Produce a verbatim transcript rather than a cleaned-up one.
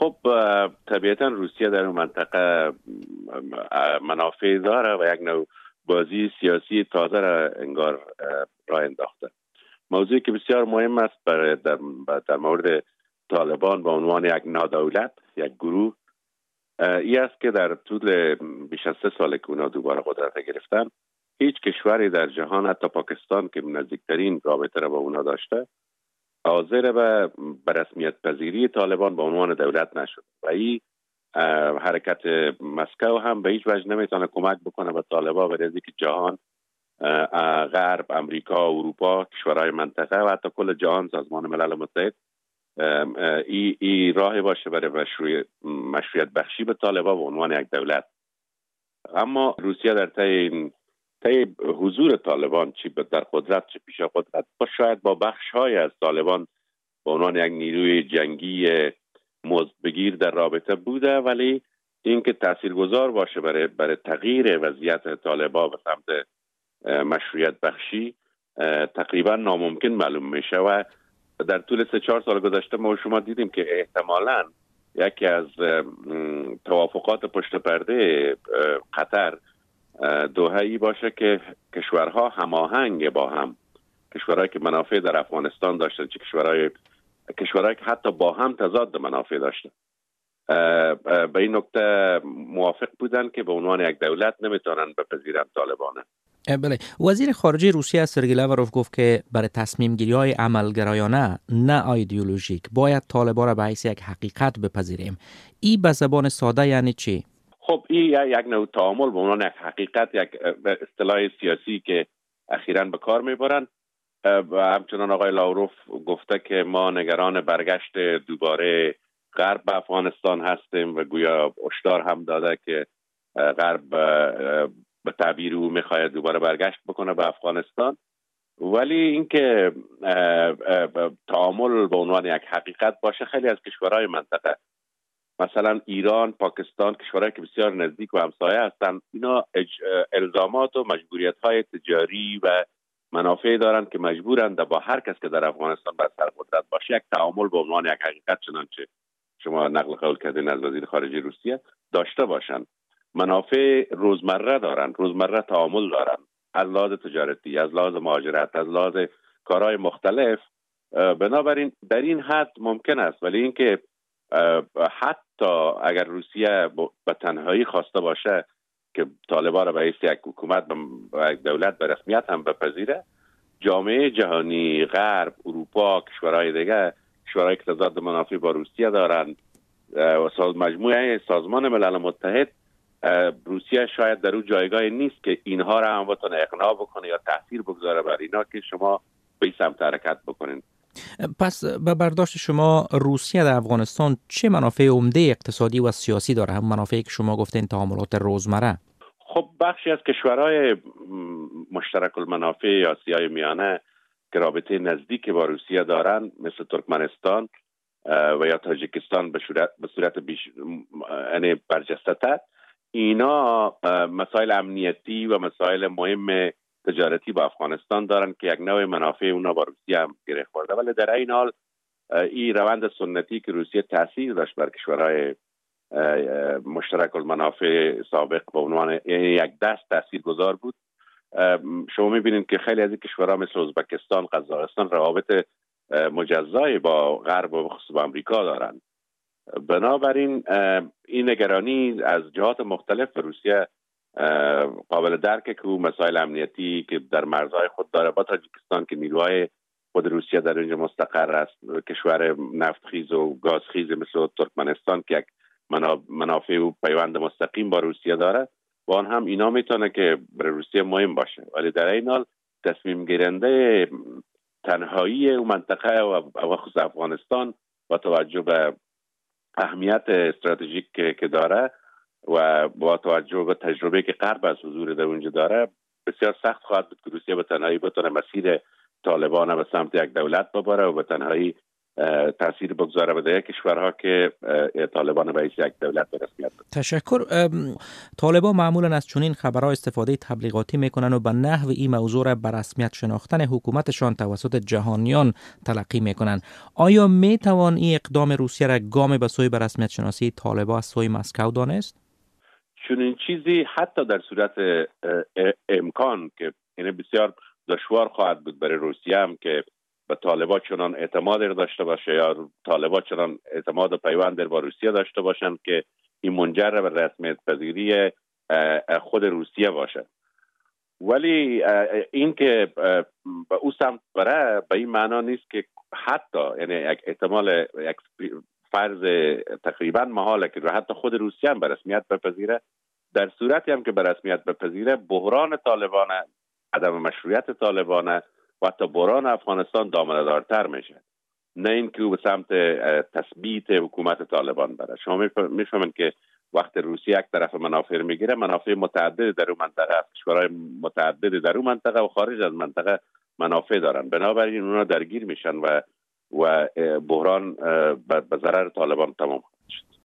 خب طبیعتا روسیه در اون منطقه منافع داره و یک نوع بازی سیاسی تازه را انگار راه انداخته. موضوعی که بسیار مهم است برای در, در مورد طالبان به عنوان یک نادولت، یک گروه، ای است که در طول بیش از سه سال که اونا دوباره قدرت گرفتن، هیچ کشوری در جهان، حتی پاکستان که نزدیکترین رابطه را با اونا داشته، حاضر به رسمیت پذیری طالبان به عنوان دولت نشد و این حرکت مسکو هم به هیچ وجه نمیتونه کمک بکنه به طالبان برای اینکه جهان، غرب، امریکا، اروپا، کشورهای منطقه و حتی کل جهان، سازمان ملل متحد ای, ای راهی باشه برای مشروع مشروعیت بخشی به طالبان به عنوان یک دولت. اما روسیه در طی طی حضور طالبان، چی در قدرت چه پیش قدرت، با شاید با بخش‌های از طالبان به عنوان یک نیروی جنگی مزدبگیر در رابطه بوده، ولی اینکه تاثیرگذار باشه برای برای تغییر وضعیت طالبان به سمت مشروعیت بخشی تقریبا ناممکن معلوم میشه. و در طول سه چهار سال گذشته ما شما دیدیم که احتمالاً یکی از توافقات پشت پرده قطر دوحه‌ای باشه که کشورها هماهنگ با هم، کشورهایی که منافع در افغانستان داشتن، چه کشورهای کشورهایی که حتی با هم تضاد منافع داشتن، به این نکته موافق بودن که به عنوان یک دولت نمیتونن بپذیرن طالبانه. بله، وزیر خارجه روسیه سرگئی لاوروف گفت که برای تصمیم گیری های عملگرایانه نه ایدئولوژیک باید طالبان را به حیث یک حقیقت بپذیریم. این به زبان ساده یعنی چی؟ خب این یک نوع تعامل به عنوان یک حقیقت، یک اصطلاح سیاسی که اخیراً به کار میبرن و همچنان آقای لاوروف گفته که ما نگران برگشت دوباره غرب به افغانستان هستیم و گویا هشدار هم داده که غرب به تعبیر او میخواهد دوباره برگشت بکنه به افغانستان. ولی اینکه تعامل به عنوان یک حقیقت باشه، خیلی از کشورهای منطقه مثلا ایران، پاکستان، کشورهایی که بسیار نزدیک و همسایه هستند، اینا الزامات و مجبوریت‌های تجاری و منافع دارند که مجبورند با هر کس که در افغانستان بر سر قدرت باشه یک تعامل به عنوان یک حقیقت، چنانچه شما نقل قول کردین از وزیر خارجه روسیه، داشته باشند. منافع روزمره دارند، روزمره تعامل دارند، از لحاظ تجارتی، از لحاظ مهاجرت، از لحاظ کارهای مختلف. بنابراین در این حد ممکن است، ولی اینکه حتی اگر روسیه به تنهایی خواسته باشه که طالبان را به حیث یک حکومت و یک دولت به رسمیت هم بپذیره، جامعه جهانی، غرب، اروپا، کشورهای دیگه، کشورهای که تضاد منافع با روسیه دارند و مجموعه سازمان ملل متحد، روسیه شاید در اون جایگاه نیست که اینها را هم بتونه اقناع بکنه یا تاثیر بگذاره بر اینا که شما به این سمت حرکت بکنین. پس به برداشت شما روسیه در افغانستان چه منافع عمده اقتصادی و سیاسی داره؟ هم منافعی که شما گفتین تعاملات روزمره. خب بخشی از کشورهای مشترک المنافع یا آسیای میانه که رابطه نزدیک با روسیه دارن، مثل ترکمنستان و یا تاجیکستان به صورت به صورت بیش یعنی برجسته، اینا مسائل امنیتی و مسائل مهم تجارتی با افغانستان دارن که یک نوع منافع اونا با روسیه هم گره خورده. ولی در این حال این روند سنتی که روسیه تاثیر داشت بر کشورهای مشترک المنافع سابق به عنوان یک دست تاثیرگذار بود. شما میبینید که خیلی از این کشورها مثل ازبکستان، قزاقستان روابط مجزایی با غرب و خصوصا با امریکا دارن. بنابراین این نگرانی از جهات مختلف به روسیه قابل درکه که مسائل امنیتی که در مرزهای خود داره با تاجیکستان که نیروهای خود روسیه در اینجا مستقر است، کشور نفتخیز و گازخیز مثل ترکمنستان که یک منافع و پیوند مستقیم با روسیه داره، با آن هم اینا میتونه که برای روسیه مهم باشه. ولی در این حال تصمیم گیرنده تنهایی و منطقه و خصوص افغانستان با توجه به اهمیت استراتژیک که داره و با توجه به تجربه که غرب از حضور در اونجا داره، بسیار سخت خواهد بود که روسیه به تنهایی بتونه مسیر طالبان به سمت یک دولت ببره و به تنهایی تاثیر بگذاره به کشورها که طالبان به یک دولت به رسمیت. تشکر. طالبان معمولا از چنین خبرها استفاده تبلیغاتی میکنن و به نحو این موضوع را به رسمیت شناختن حکومتشان توسط جهانیان تلقی میکنن. آیا میتوان این اقدام روسیه را گام به سوی به رسمیت شناسی طالبان از سوی مسکو دانست؟ چون این چیزی حتی در صورت امکان که این بسیار دشوار خواهد بود برای روسیه هم که به طالبان چنان اعتماد داشته باشه یا طالبان چنان اعتماد و پیوند با روسیه داشته باشند که این منجر به رسمیت پذیری خود روسیه باشه. ولی این که به او سمت بره به این معنا نیست که حتی یعنی یک احتمال یک فرض تقریبا محاله که حتی خود روسیه هم به رسمیت بپذیره. در صورتی هم که به رسمیت بپذیره بحران طالبان، عدم مشروعیت طالبان و حتی بحران افغانستان دامنه‌دارتر میشه، نه اینکه به سمت تثبیت حکومت طالبان بره. شما میفهمید که وقتی روسیه یک طرف منافع میگیره، منافع متعدد در اون منطقه است، کشورهای متعدد در اون منطقه و خارج از منطقه منافع دارن، بنابراین اونا درگیر میشن و و بحران به ضرر طالبان تمام شد.